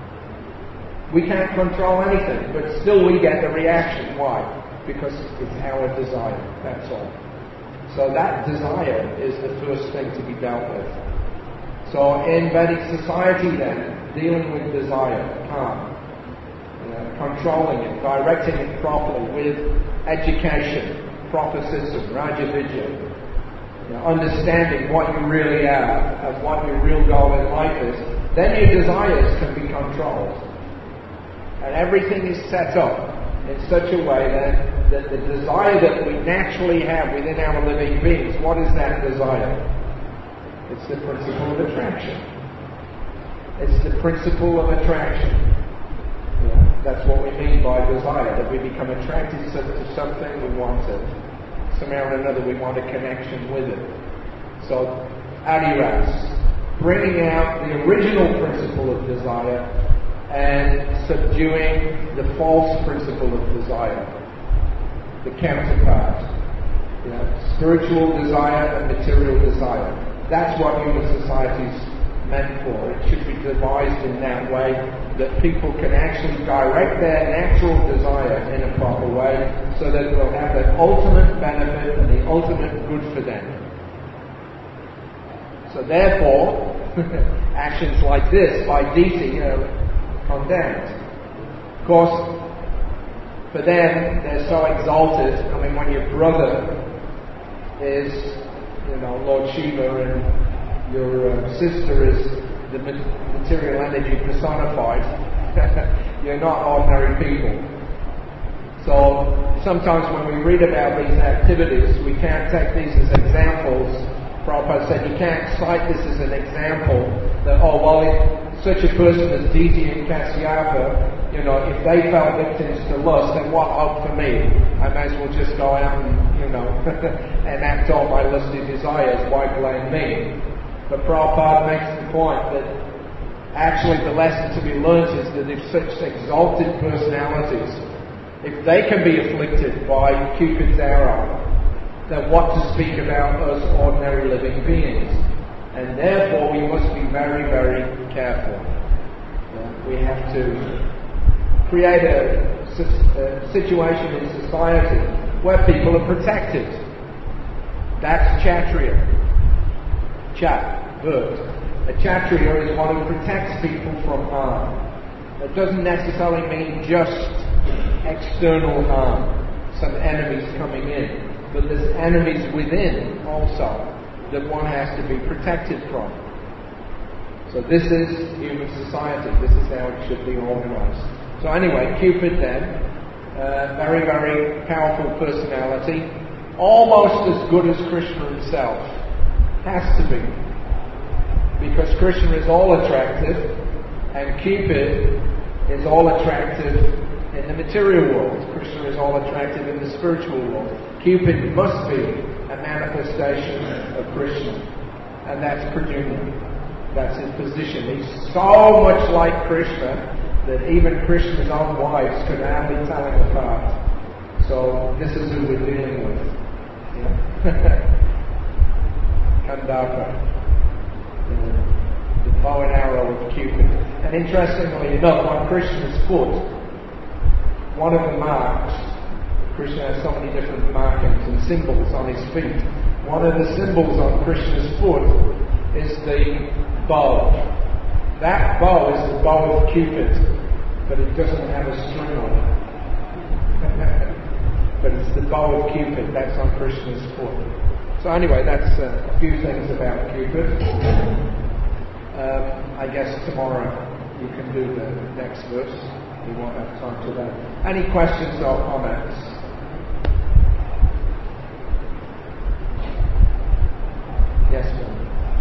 We can't control anything, but still we get the reaction. Why? Because it's our desire. That's all. So that desire is the first thing to be dealt with. So in Vedic society then, dealing with desire, calm, you know, controlling it, directing it properly with education, proper system, Raja Vidya, you know, understanding what you really are and what your real goal in life is, then your desires can be controlled. And everything is set up in such a way that that the desire that we naturally have within our living beings, what is that desire? It's the principle of attraction. It's the principle of attraction. Yeah, that's what we mean by desire, that we become attracted to something, we want it. Somehow or another we want a connection with it. So, adiras, bringing out the original principle of desire and subduing the false principle of desire. The counterpart. You know, spiritual desire and material desire. That's what human society's meant for. It should be devised in that way that people can actually direct their natural desire in a proper way so that it will have the ultimate benefit and the ultimate good for them. So therefore, actions like this by Diti are condemned. Of course, for them, they're so exalted. I mean, when your brother is, you know, Lord Shiva and your uh, sister is the material energy personified, you're not ordinary people. So sometimes when we read about these activities, we can't take these as examples. Prabhupada said you can't cite this as an example that, oh, well, if such a person as Diti and Kasyapa, you know, if they fell victims to lust, then what hope for me? I may as well just go out and, you know, and act all my lusty desires. Why blame me? But Prabhupada makes the point that actually the lesson to be learnt is that if such exalted personalities, if they can be afflicted by Cupid's arrow, then what to speak about us ordinary living beings? And therefore we must be very, very careful. We have to create a, a situation in society where people are protected. That's Kshatriya. Chat, bird. A Kshatriya is one who protects people from harm. That doesn't necessarily mean just external harm, some enemies coming in, but there's enemies within also that one has to be protected from. So this is human society. This is how it should be organized. So anyway, Cupid then, uh, very, very powerful personality, almost as good as Krishna himself. Has to be. Because Krishna is all attractive, and Cupid is all attractive in the material world. Krishna is all attractive in the spiritual world. Cupid must be a manifestation of Krishna, and that's Pradyumna. That's his position. He's so much like Krishna that even Krishna's own wives could hardly tell him apart. So this is who we're dealing with. Yeah. Kandaka, the, the bow and arrow of Cupid. And interestingly enough, on Krishna's foot, one of the marks, Krishna has so many different markings and symbols on his feet. One of the symbols on Krishna's foot is the bow. That bow is the bow of Cupid, but it doesn't have a string on it. But it's the bow of Cupid, that's on Krishna's foot. So anyway, that's uh, a few things about Cupid. Um, I guess tomorrow you can do the next verse. We won't have time for that. Any questions or comments? Yes, ma'am.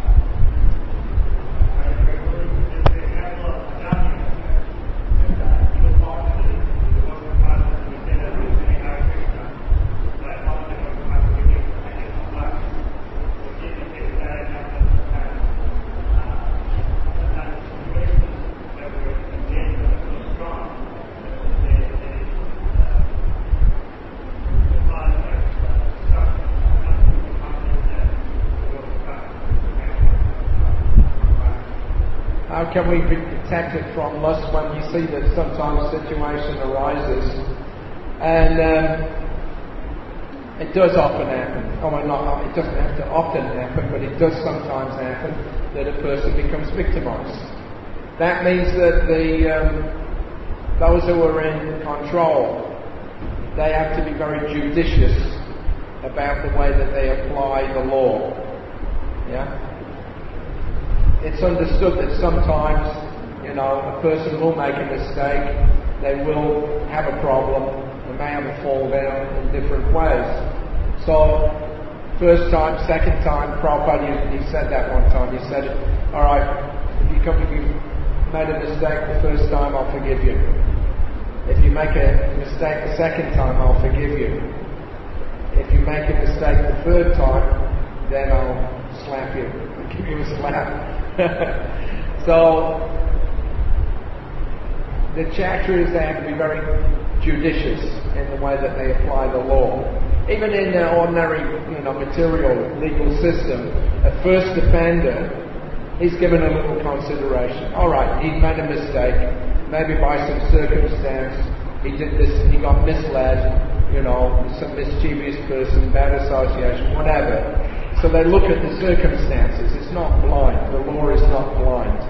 How can we be protected from lust when we see that sometimes a situation arises? And um, it does often happen. Oh, well, not, it doesn't have to often happen, but it does sometimes happen that a person becomes victimized. That means that the um, those who are in control, they have to be very judicious about the way that they apply the law. Yeah? It's understood that sometimes, you know, a person will make a mistake, they will have a problem, they may have a fall down in different ways. So, first time, second time, Prabhupada, he said that one time, he said, alright, if you come, if you made a mistake the first time, I'll forgive you. If you make a mistake the second time, I'll forgive you. If you make a mistake the third time, then I'll slap you, I'll give you a slap. So, the Kshatriyas, they have to be very judicious in the way that they apply the law. Even in the ordinary, you know, material legal system, a first offender, he's given a little consideration. Alright, he made a mistake, maybe by some circumstance, he did this, he got misled, you know, some mischievous person, bad association, whatever. So they look at the circumstances. It's not blind. The law is not blind.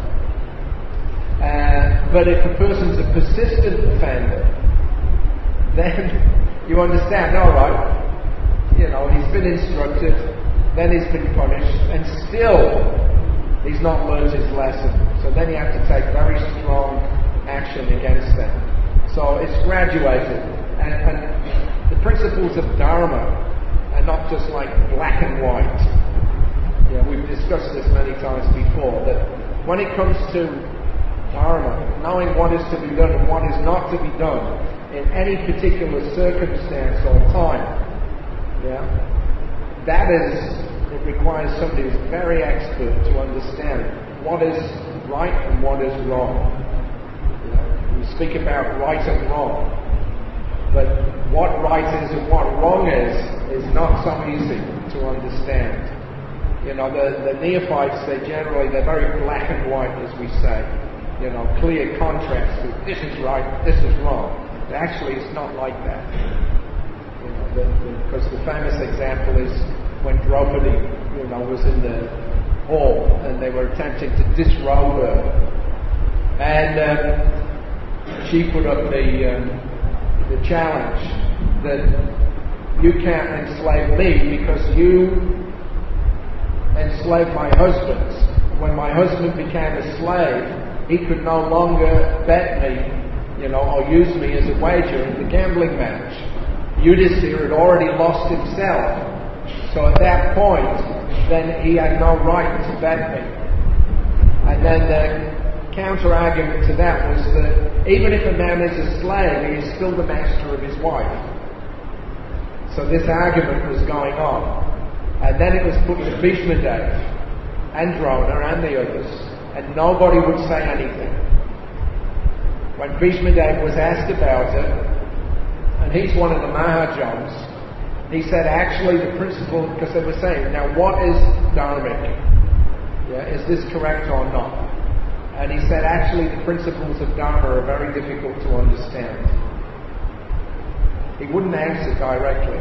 Uh, but if a person's a persistent offender, then you understand, all right, you know, he's been instructed, then he's been punished, and still he's not learned his lesson. So then you have to take very strong action against them. So it's graduated. And, and the principles of Dharma and not just like black and white. Yeah, we've discussed this many times before, that when it comes to Dharma, knowing what is to be done and what is not to be done in any particular circumstance or time, yeah, that is, it requires somebody who's very expert to understand what is right and what is wrong. Yeah? We speak about right and wrong, but what right is and what wrong is, is not so easy to understand. You know, the, the neophytes, they generally, they're very black and white, as we say. You know, clear contrast to this is right, this is wrong. But actually, it's not like that. You know, the, the, because the famous example is when Draupadi, you know, was in the hall and they were attempting to disrobe her. And um, she put up the, um, the challenge that you can't enslave me because you enslaved my husband. When my husband became a slave, he could no longer bet me, you know, or use me as a wager in the gambling match. Yudhisthira had already lost himself. So at that point, then he had no right to bet me. And then the counter-argument to that was that even if a man is a slave, he is still the master of his wife. So this argument was going on. And then it was put to Bhishma Dev and Drona and the others, and nobody would say anything. When Bhishma Dev was asked about it, and he's one of the Mahajans, he said actually the principle, because they were saying, now what is dharmic? Yeah, is this correct or not? And he said actually the principles of Dharma are very difficult to understand. He wouldn't answer directly.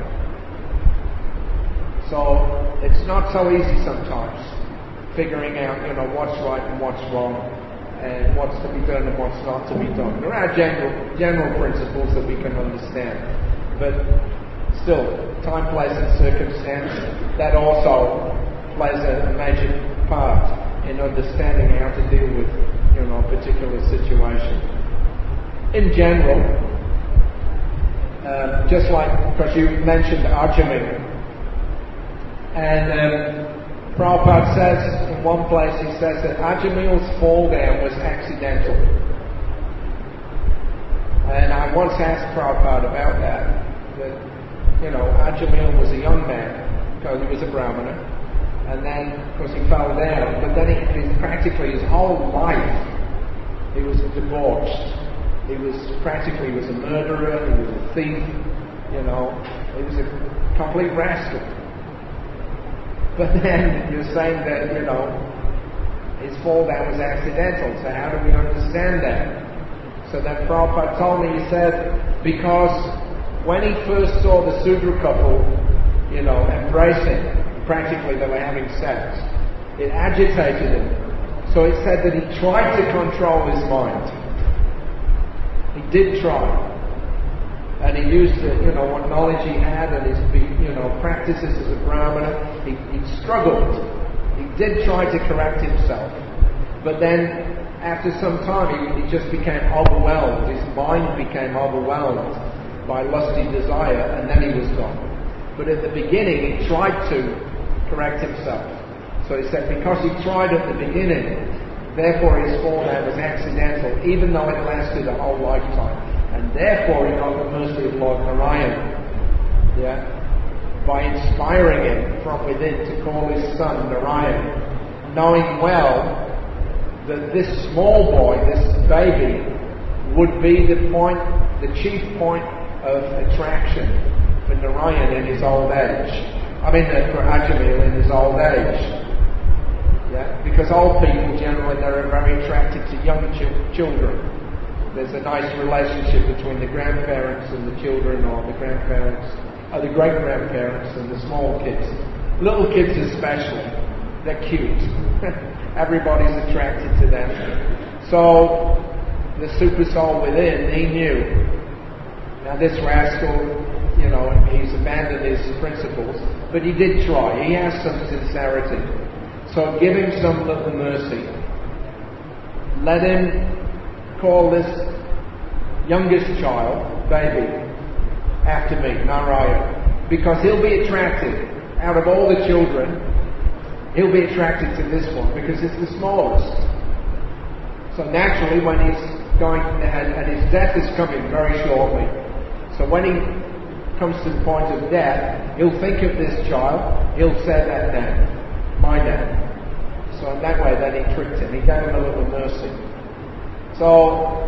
So it's not so easy sometimes figuring out, you know, what's right and what's wrong, and what's to be done and what's not to be done. There are general general principles that we can understand, but still, time, place, and circumstance, that also plays a major part in understanding how to deal with, you know, a particular situation. In general, uh, just like, because you mentioned Ajamil, and um, Prabhupada says, in one place he says that Ajamil's fall down was accidental. And I once asked Prabhupada about that, that, you know, Ajamil was a young man, because he was a Brahmana, and then, of course, he fell down, but then he, he practically his whole life, he was debauched. He was practically, he was a murderer, he was a thief, you know, he was a complete rascal. But then you're saying that, you know, his fall down was accidental, so how do we understand that? So then Prabhupada told me, he said, because when he first saw the Sudra couple, you know, embracing, practically they were having sex, it agitated him. So it said that he tried to control his mind. He did try. And he used, the, you know, what knowledge he had and his, you know, practices as a Brahmana. He, he struggled. He did try to correct himself. But then, after some time, he, he just became overwhelmed. His mind became overwhelmed by lusty desire, and then he was gone. But at the beginning, he tried to correct himself. So he said, because he tried at the beginning, therefore his fall down was accidental, even though it lasted a whole lifetime. And therefore he got the mercy of Lord Narayan, yeah, by inspiring him from within to call his son Narayan, knowing well that this small boy, this baby, would be the point, the chief point of attraction for Narayan in his old age. I mean, uh, for Ajamil in his old age. Yeah, because old people generally, they're very attracted to young ch- children. There's a nice relationship between the grandparents and the children, or the grandparents, or the great-grandparents and the small kids. Little kids especially, they're cute. Everybody's attracted to them. So, the super soul within, he knew. Now this rascal, you know, he's abandoned his principles, but he did try. He has some sincerity. So give him some little mercy. Let him call this youngest child, baby, after me, Narayan, because he'll be attracted, out of all the children, he'll be attracted to this one, because it's the smallest. So naturally, when he's going, and, and his death is coming very shortly, so when he comes to the point of death, he'll think of this child, he'll say that name, my name. So in that way, then he tricked him, he gave him a little mercy. So,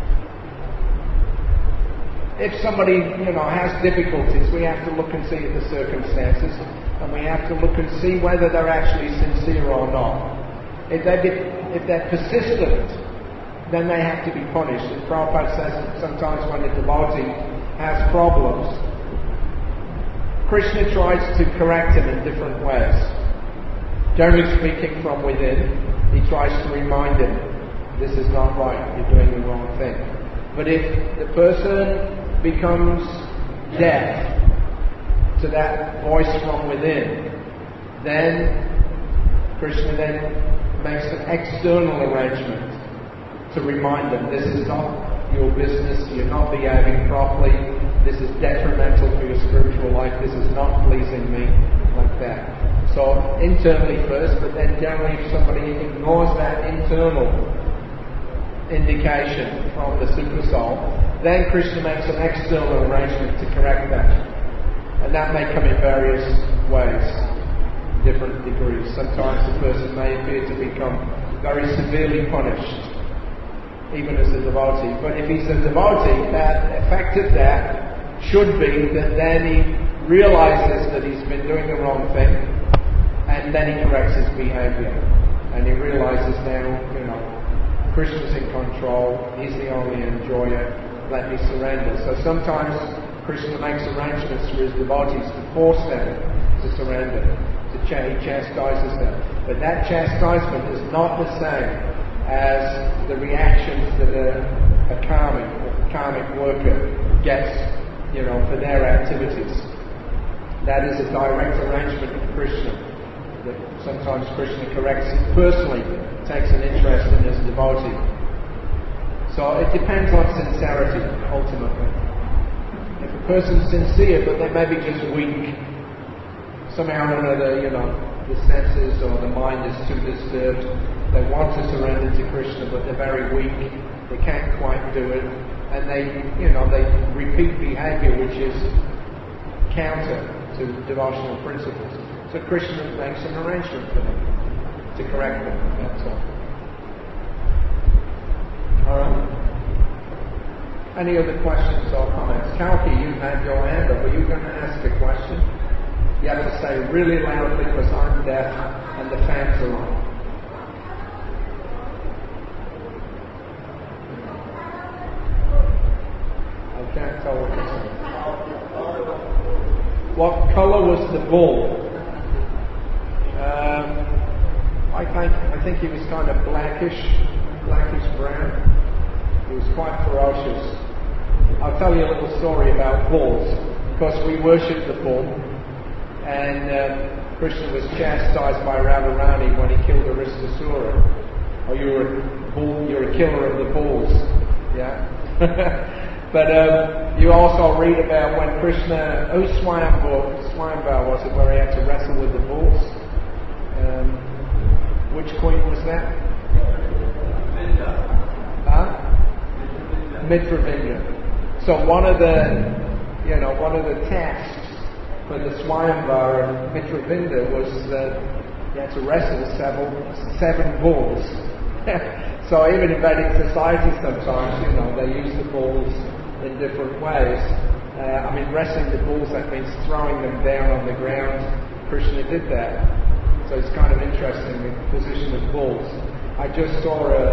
if somebody, you know, has difficulties, we have to look and see at the circumstances, and we have to look and see whether they're actually sincere or not. If they're, if they're persistent, then they have to be punished. As Prabhupada says that sometimes when a devotee has problems, Krishna tries to correct him in different ways. Generally speaking, from within, he tries to remind him, this is not right, you're doing the wrong thing. But if the person becomes deaf to that voice from within, then Krishna then makes an external arrangement to remind them, this is not your business, you're not behaving properly, this is detrimental for your spiritual life, this is not pleasing me, like that. So internally first, but then generally if somebody ignores that internal indication from the super soul, then Krishna makes an external arrangement to correct that. And that may come in various ways, different degrees. Sometimes the person may appear to become very severely punished, even as a devotee. But if he's a devotee, that effect of that should be that then he realizes that he's been doing the wrong thing, and then he corrects his behavior. And he realizes now, you know, Krishna's in control, he's the only enjoyer, let me surrender. So sometimes Krishna makes arrangements for his devotees to force them to surrender, to ch- he chastises them. But that chastisement is not the same as the reactions that a, a karmic, a karmic worker gets, you know, for their activities. That is a direct arrangement of Krishna. That sometimes Krishna corrects, personally takes an interest in his devotee. So it depends on sincerity, ultimately. If a person's sincere, but they may be just weak, somehow or another, you know, the senses or the mind is too disturbed, they want to surrender to Krishna, but they're very weak, they can't quite do it, and they, you know, they repeat behavior which is counter to devotional principles. So Krishna makes an arrangement for them to correct them. That's all. All right. Any other questions or comments? Kalki, you had your hand up. Were you going to ask a question? You have to say really loudly because I'm deaf and the fans are on. I can't tell what you're saying. What color was the bull? Um, I think I think he was kind of blackish, blackish brown. He was quite ferocious. I'll tell you a little story about bulls, because we worship the bull, and um, Krishna was chastised by Radharani when he killed Aristasura. Oh, you're a bull, you're a killer of the bulls, yeah. But um, you also read about when Krishna, oh Swayambhur, Swayambhur was it, where he had to wrestle with the bulls. Um, which queen was that? Huh? Mitravindra. So one of the, you know, one of the tasks for the Swayambhur of Mitravindra was that you had to wrestle seven, seven bulls. So even in Vedic society sometimes, you know, they use the bulls in different ways. Uh, I mean, wrestling the bulls, that means throwing them down on the ground. Krishna did that. So it's kind of interesting, the position of bulls. I just saw a,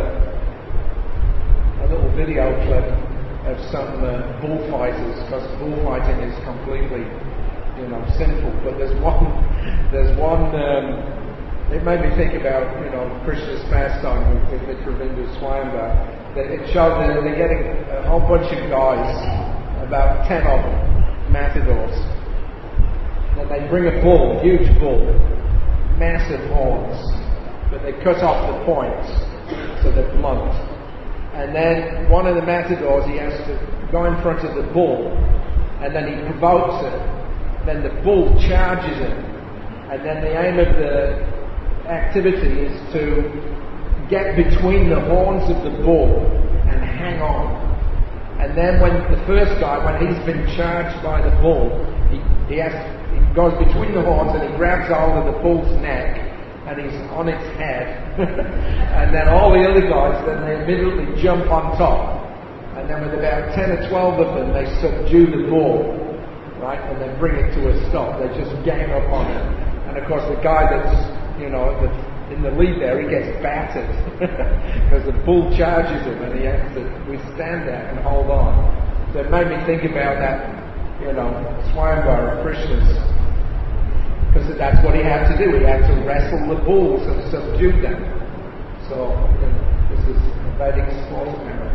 a little video clip of some uh, bullfighters, because bullfighting is completely, you know, sinful. But there's one, there's one, um, it made me think about, you know, Krishna's pastime with Mitravindra Swayambhur. It showed that they're getting a whole bunch of guys, about ten of them, matadors. Then they bring a bull, huge bull, massive horns, but they cut off the points, so they're blunt. And then one of the matadors, he has to go in front of the bull, and then he provokes it. Then the bull charges him, and then the aim of the activity is to get between the horns of the bull and hang on. And then when the first guy, when he's been charged by the bull, he, he has he goes between the horns and he grabs hold of the bull's neck and he's on its head. And then all the other guys, then they immediately jump on top. And then with about ten or twelve of them, they subdue the bull, right? And then bring it to a stop. They just gang up on it. And of course the guy that's, you know, the, in the lead there, he gets battered because the bull charges him and he has to withstand that and hold on. So it made me think about that, you know, Swayambhur of Krishna's, because that's what he had to do. He had to wrestle the bulls and subdue them. So, you know, this is a Vedic sport now.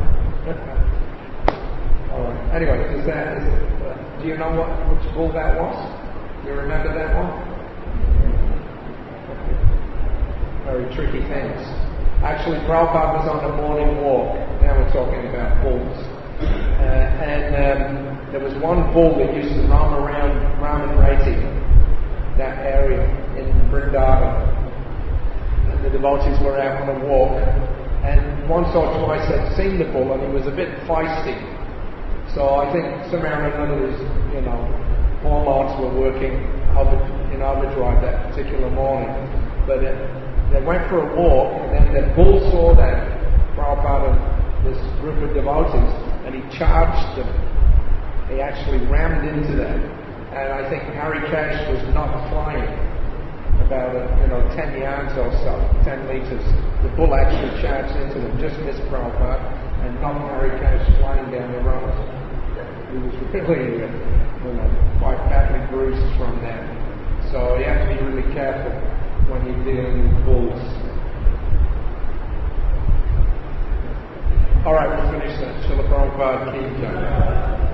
All right. Anyway, is that, is it, uh, do you know what which bull that was? You remember that one? Very tricky things. Actually, Prabhupada was on a morning walk. Now we're talking about bulls. Uh, and um, there was one bull that used to roam around Ramanreti, that area in Vrindavan. And the devotees were out on a walk. And once or twice I'd seen the bull, and he was a bit feisty. So I think somehow or another, his, you know, hormones were working in overdrive that particular morning. But it, they went for a walk, and then the bull saw that Prabhupada and this group of devotees, and he charged them. He actually rammed into them. And I think Harikesh was not flying about, a, you know, ten yards or so, ten meters. The bull actually charged into them, just missed Prabhupada, and knocked Harikesh flying down the road. He was really, you know, quite badly bruised from that. So you have to be really careful when you're dealing with bulls. All right, we'll finish that. Srila Prabhupada Ki Jai.